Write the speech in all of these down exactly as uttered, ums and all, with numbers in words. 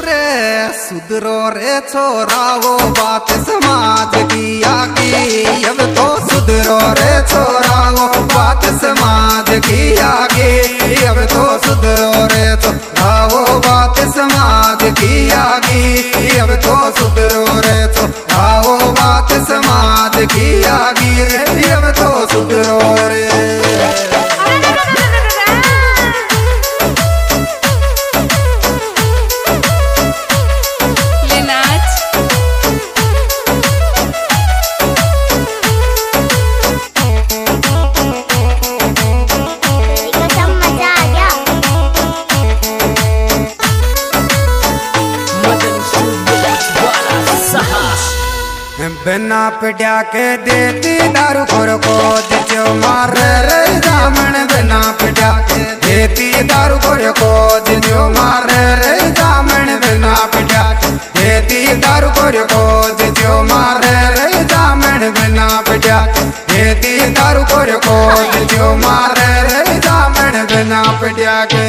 रे सुधरो रे छोरा वो बात समाज की आगी, अब तो सुधरो रे छोरा वो बात समाज की आगी, अब तो सुधरो रे छोरा वो बात समाज की आगी, अब तो सुधरो रे छोरा वो बात समाज की आगी, अब तो सुधरो रे। बिना पिटिया के देती दारू खोर को जो मार रे जामन, बिना पिटिया के देती दारू खोर को जो मार रे जामन, बिना पिटिया के देती दारू खोर को जो मार रे जामन, बिना पिटिया के देती दारू खोर को जो मार रे जामन, बिना पिटिया के।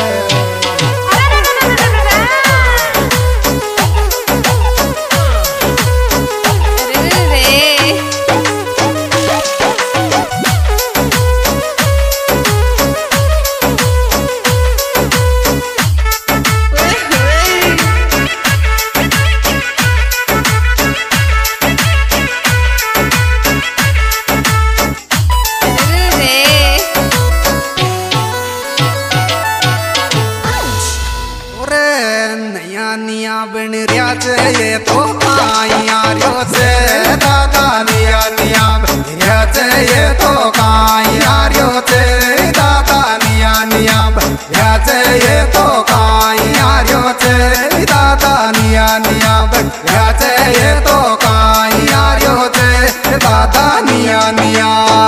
निया बन रिया ये तो काइयारियो से दादा, निया निया बन रिया ये तो काइयारियो से दादा, निया निया बन रिया ये तो काइयारियो से दादा, निया निया बन रिया ये तो काइयारियो से दादा, निया निया।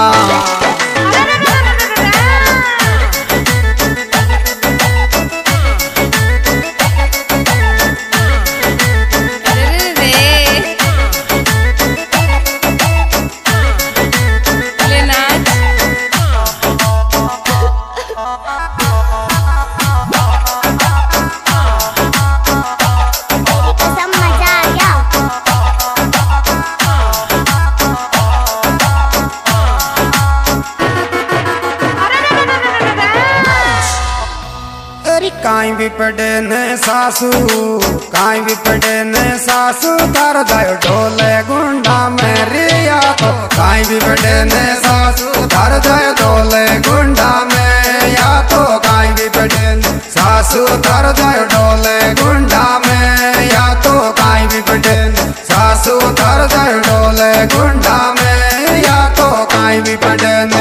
काई भी पड़े ने सासू, काई भी पड़े ने सासू, तार जायो ढोले गुंडा में रिया तो, काई भी पड़े ने सासू, तार जायो ढोले गुंडा में, या तो काई भी पड़े ने सासू, तार जायो ढोले गुंडा में, या तो काई भी पड़े ने सासू, तार जायो ढोले गुंडा में, या तो काई भी पड़े ने।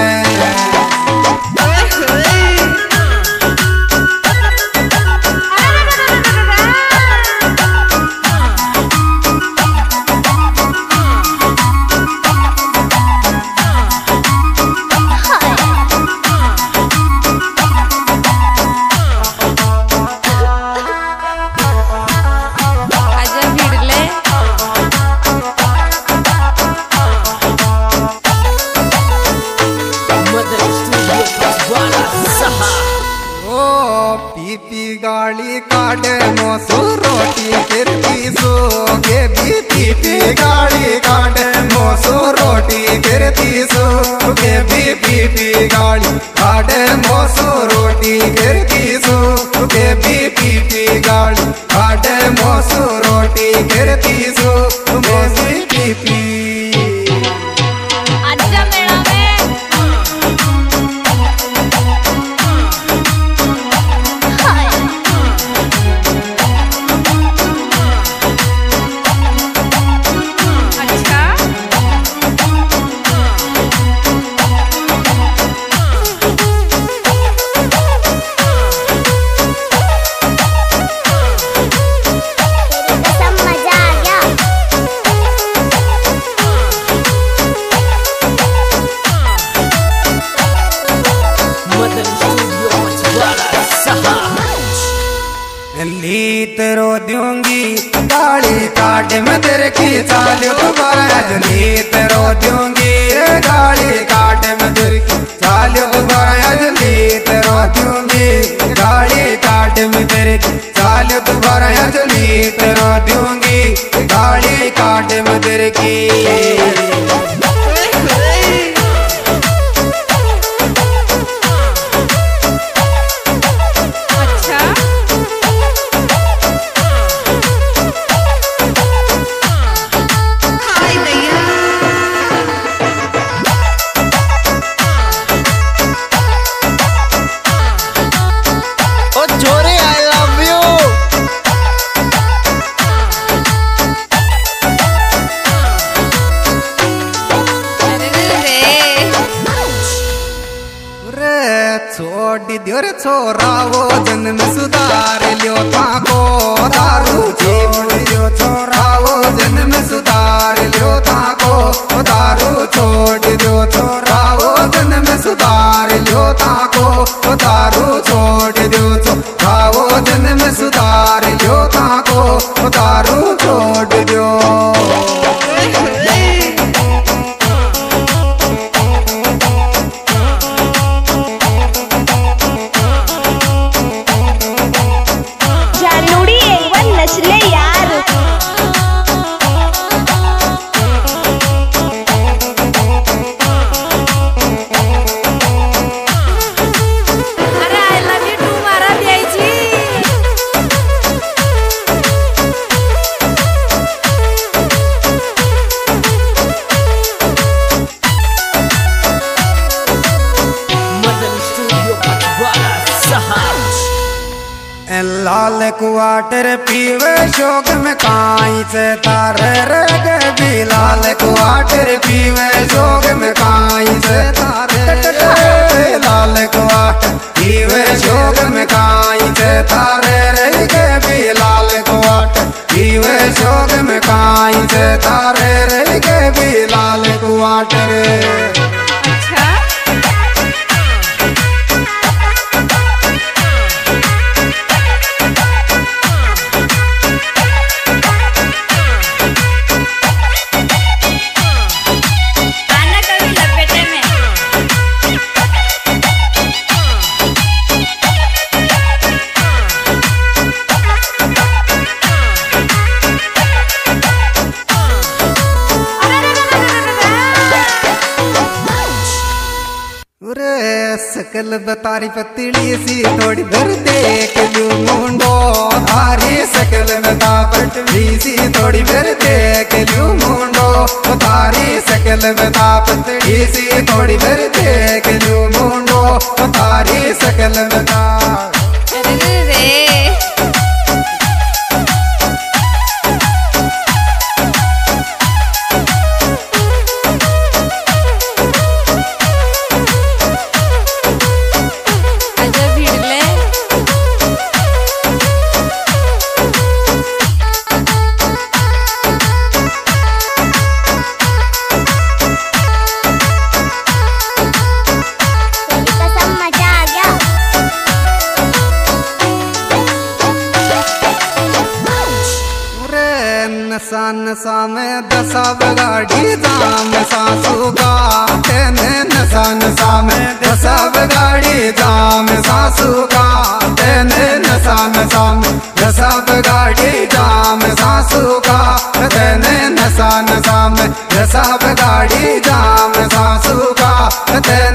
पीपी गाड़ी काटे मोसो रोटी गिरती सो गे, भी पीपी गाड़ी काटे मोसो रोटी गिरती सो गे, भी पीपी गाड़ी काटे मोसो रोटी गिरती सो गे, भी पीपी गाड़ी काटे मोसो रोटी गिरती सो मोसी पीपी। लीत रो दूंगी गाड़ी काट में तेरे की चालियो दोबारा, लीत रो दूंगी गाड़ी काट में तेरे की चालियो दोबारा, लीत रो रो दूंगी गाड़ी काट में तेरे की चाल दोबारा लीट रो दूंगी गाड़ी काट में तेरे की। छोड़ दियो रे छोरा वो जन्म सुधार लियो ताको दारू छोड़ दियो छोरा वो जन्म सुधार लियो ताको दारू छोड़ दियो छोरा वो जन्म सुधार लियो ताको दारू छोड़ दियो छोरा वो जन्म सुधार लियो ताको दारू छोड़ दियो। लाल क्वार्टर पीवे शोक में काई से तारे रग भी लाल क्वार्टर पीवे शोक में काई से तारे लाल क्वार्टर पीवे शोक में काई से तारे रग भी लाल क्वार्टर पीवे शोक में काई से तारे रग भी लाल क्वार्टर। सकल बतारी पतली सी थोड़ी भर देख लू मुंडो थारी सकल बता पटली सी थोड़ी भर देख लू मुंडो थारी सकल बता पतली सी थोड़ी भर देख लू मुंडो थारी सकल बता। नशा नशा में दशा बगाड़ी जाम सासू का तेने नशा नशा में दशा बगाड़ी जाम सासू का तेने नशा नशा में दशा बगाड़ी जाम सासू का तेने नशा नशा में दशा बगाड़ी जाम सासू का तेने